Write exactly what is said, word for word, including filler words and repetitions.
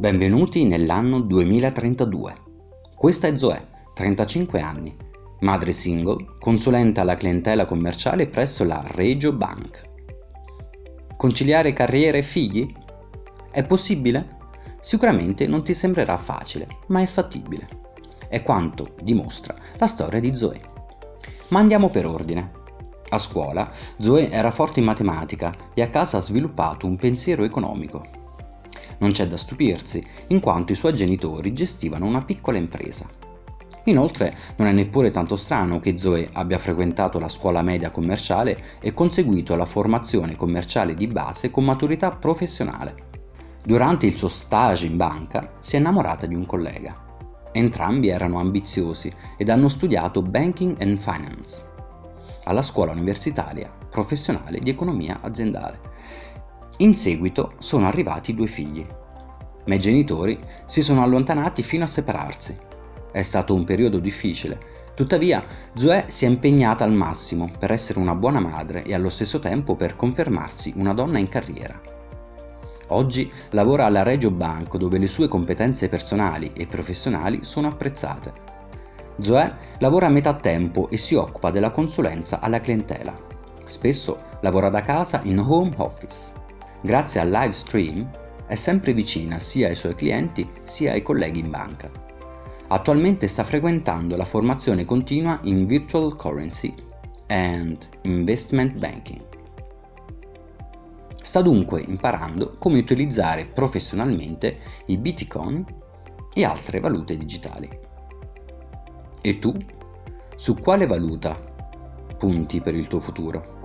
Benvenuti nell'anno duemilatrentadue. Questa è Zoe, trentacinque anni, madre single, consulente alla clientela commerciale presso la Regio Bank. Conciliare carriera e figli? È possibile? Sicuramente non ti sembrerà facile, ma è fattibile. È quanto dimostra la storia di Zoe. Ma andiamo per ordine. A scuola, Zoe era forte in matematica e a casa ha sviluppato un pensiero economico. Non c'è da stupirsi, in quanto i suoi genitori gestivano una piccola impresa. Inoltre, non è neppure tanto strano che Zoe abbia frequentato la scuola media commerciale e conseguito la formazione commerciale di base con maturità professionale. Durante il suo stage in banca si è innamorata di un collega. Entrambi erano ambiziosi ed hanno studiato Banking and Finance alla scuola universitaria professionale di economia aziendale. In seguito sono arrivati due figli, ma i genitori si sono allontanati fino a separarsi. È stato un periodo difficile, tuttavia Zoe si è impegnata al massimo per essere una buona madre e allo stesso tempo per confermarsi una donna in carriera. Oggi lavora alla Regio Bank, dove le sue competenze personali e professionali sono apprezzate. Zoe lavora a metà tempo e si occupa della consulenza alla clientela. Spesso lavora da casa in home office. Grazie al live stream è sempre vicina sia ai suoi clienti sia ai colleghi in banca. Attualmente sta frequentando la formazione continua in Virtual Currency and Investment Banking. Sta dunque imparando come utilizzare professionalmente i Bitcoin e altre valute digitali. E tu? Su quale valuta punti per il tuo futuro?